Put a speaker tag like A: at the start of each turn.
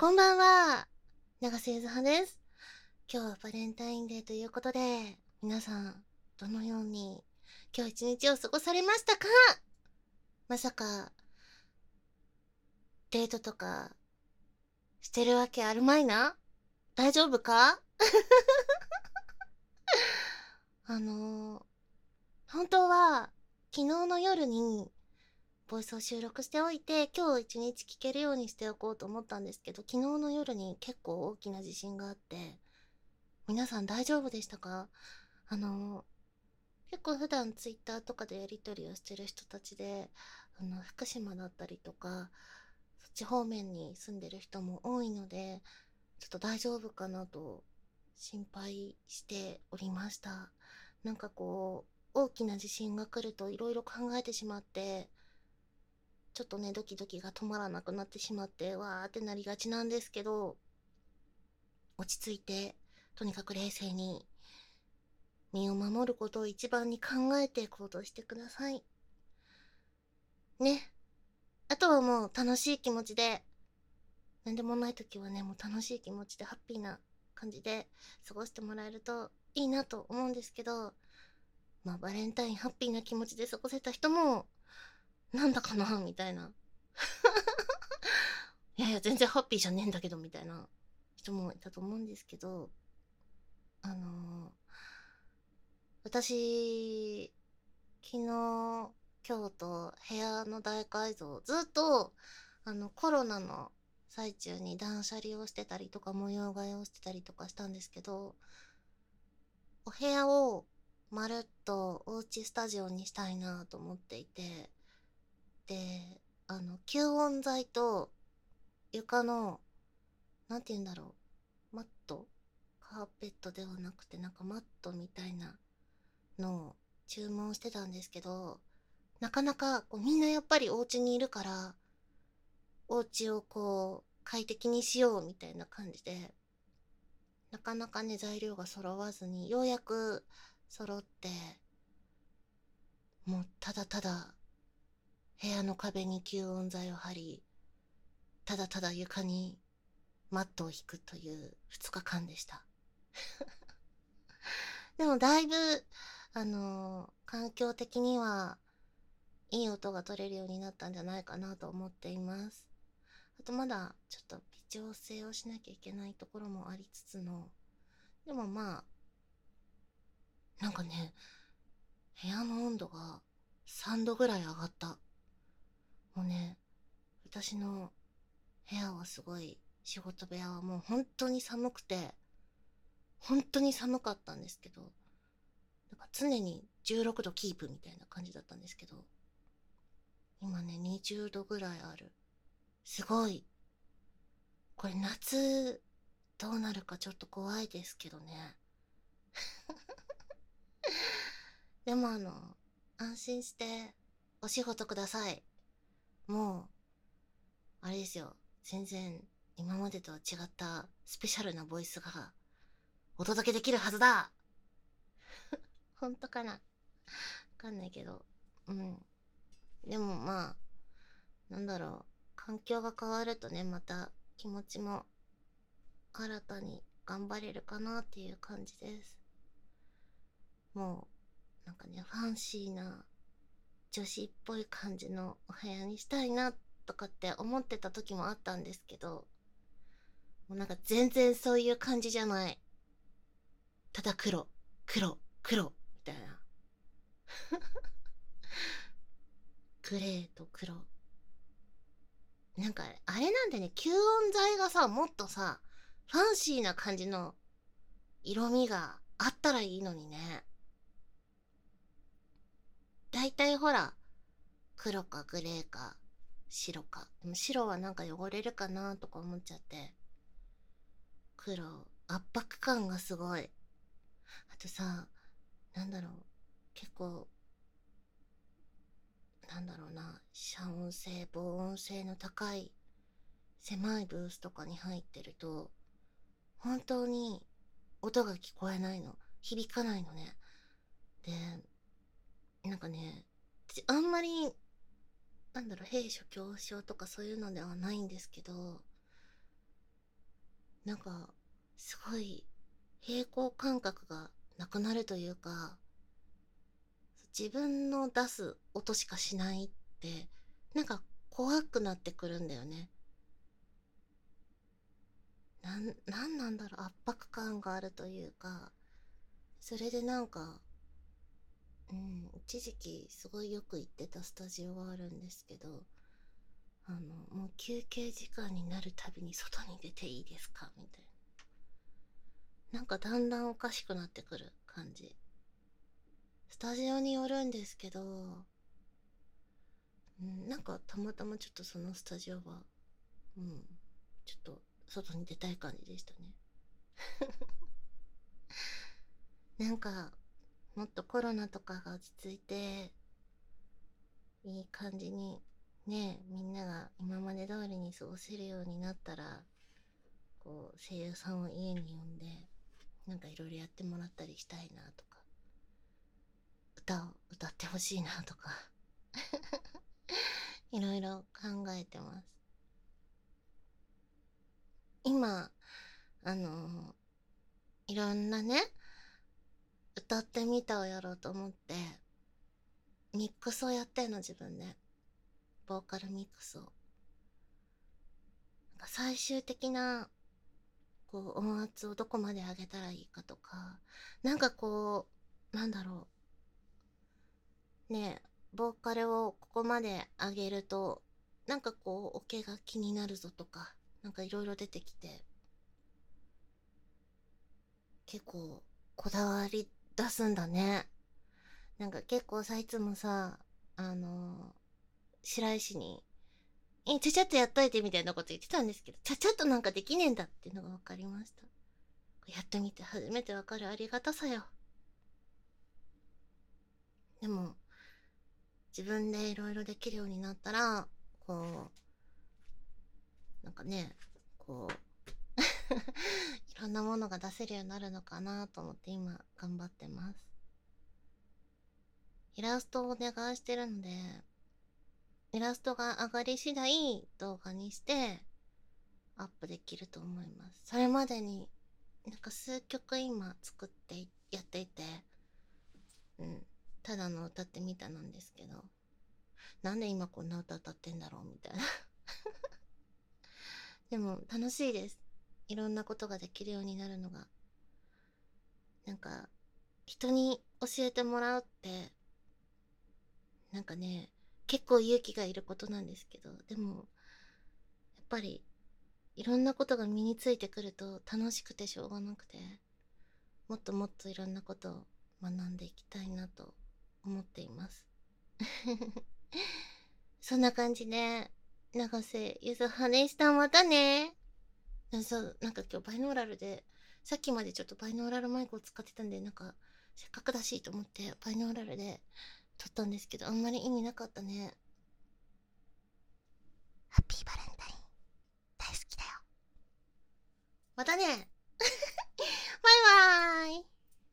A: こんばんは、長瀬ゆずはです。今日はバレンタインデーということで、皆さん、どのように今日一日を過ごされましたか？まさか、デートとかしてるわけあるまいな？大丈夫か？あのー、本当は、昨日の夜に、ボイスを収録しておいて、今日一日聞けるようにしておこうと思ったんですけど、昨日の夜に結構大きな地震があって、皆さん大丈夫でしたか？あの結構普段ツイッターとかでやり取りをしてる人たちで、福島だったりとか、そっち方面に住んでる人も多いので、ちょっと大丈夫かなと心配しておりました。なんかこう、大きな地震が来るといろいろ考えてしまって、ちょっとね、ドキドキが止まらなくなってしまって、わーってなりがちなんですけど、落ち着いて、とにかく冷静に、身を守ることを一番に考えて行動してください。ね。あとはもう楽しい気持ちで、なんでもない時はね、もう楽しい気持ちでハッピーな感じで過ごしてもらえるといいなと思うんですけど、まあバレンタインハッピーな気持ちで過ごせた人も、なんだかなみたいな。いやいや、全然ハッピーじゃねえんだけど、みたいな人もいたと思うんですけど、あのー私、昨日、今日と部屋の大改造、ずっと、コロナの最中に断捨離をしてたりとか、模様替えをしてたりとかしたんですけど、お部屋をまるっとおうちスタジオにしたいなと思っていて、で、吸音材と床の、なんて言うんだろう、マットカーペットではなくて、なんかマットみたいなのを注文してたんですけど、なかなかこうみんなやっぱりお家にいるから、お家をこう快適にしようみたいな感じで、なかなかね材料が揃わずにようやく揃って、もうただただ部屋の壁に吸音材を貼り、ただただ床にマットを引くという2日間でした。でもだいぶ環境的にはいい音が取れるようになったんじゃないかなと思っています。あとまだちょっと微調整をしなきゃいけないところもありつつの、でもまあ、なんかね、部屋の温度が3度ぐらい上がった。もうね、私の部屋はすごい、仕事部屋はもう本当に寒くて、本当に寒かったんですけど、なんか常に16度キープみたいな感じだったんですけど、今ね、20度ぐらいある。すごい。これ夏、どうなるかちょっと怖いですけどね。でも安心してお仕事ください。もう、あれですよ。全然今までとは違ったスペシャルなボイスがお届けできるはずだ。本当かな？わかんないけど。うん。でもまあ、なんだろう。環境が変わるとね、また気持ちも新たに頑張れるかなっていう感じです。もう、なんかね、ファンシーな女子っぽい感じのお部屋にしたいなとかって思ってた時もあったんですけど、もうなんか全然そういう感じじゃない。ただ黒、黒、黒、みたいな。グレーと黒。なんか、あれなんでね、吸音材がさ、もっとさ、ファンシーな感じの色味があったらいいのにね。だいたいほら、黒かグレーか白か。でも白はなんか汚れるかなとか思っちゃって。黒、圧迫感がすごい。あとさ、なんだろう。結構、なんだろうな、遮音性、防音性の高い狭いブースとかに入ってると、本当に音が聞こえないの。響かないのね。で、なんかね、あんまり、なんだろう、閉所恐怖症とかそういうのではないんですけど、 なんかすごい平行感覚がなくなるというか、自分の出す音しかしないってなんか怖くなってくるんだよね。なんなんだろう、圧迫感があるというか、それでなんか、一時期すごいよく行ってたスタジオがあるんですけど、もう休憩時間になるたびに外に出ていいですかみたいな。なんかだんだんおかしくなってくる感じ。スタジオによるんですけど、なんかたまたまちょっとそのスタジオは、うん、ちょっと外に出たい感じでしたね。なんか、もっとコロナとかが落ち着いて、いい感じに、ね、みんなが今まで通りに過ごせるようになったら、こう、声優さんを家に呼んで、なんかいろいろやってもらったりしたいなとか、歌を歌ってほしいなとか、いろいろ考えてます。今、あのいろんなね、歌ってみたをやろうと思って、ミックスをやってんの、自分で。ボーカルミックスを。なんか最終的な、こう、音圧をどこまで上げたらいいかとか、なんかこう、なんだろう。ねえ、ボーカルをここまで上げると、なんかこう、オケが気になるぞとか、なんかいろいろ出てきて、結構、こだわり出すんだね。なんか結構さ、いつもさ、あの白石に、ちゃちゃっとやっといてみたいなこと言ってたんですけど、ちゃちゃっとなんかできねえんだっていうのが分かりました。やってみて初めて分かるありがたさよ。でも、自分でいろいろできるようになったら、こなんかね、こういろんなものが出せるようになるのかなと思って今頑張ってます。イラストをお願いしてるので、イラストが上がり次第動画にしてアップできると思います。それまでになんか数曲今作ってやっていて、ただの歌ってみたなんですけど、なんで今こんな歌歌ってんだろうみたいな。でも楽しいです。いろんなことができるようになるのが。なんか人に教えてもらうってなんかね、結構勇気がいることなんですけど、でもやっぱりいろんなことが身についてくると楽しくてしょうがなくて、もっともっといろんなことを学んでいきたいなと思っています。そんな感じで、永瀬ゆずはでした。またね。そう、なんか今日バイノーラルで、さっきまでちょっとバイノーラルマイクを使ってたんで、なんか、せっかくだしと思ってバイノーラルで撮ったんですけど、あんまり意味なかったね。ハッピーバレンタイン。大好きだよ。またね。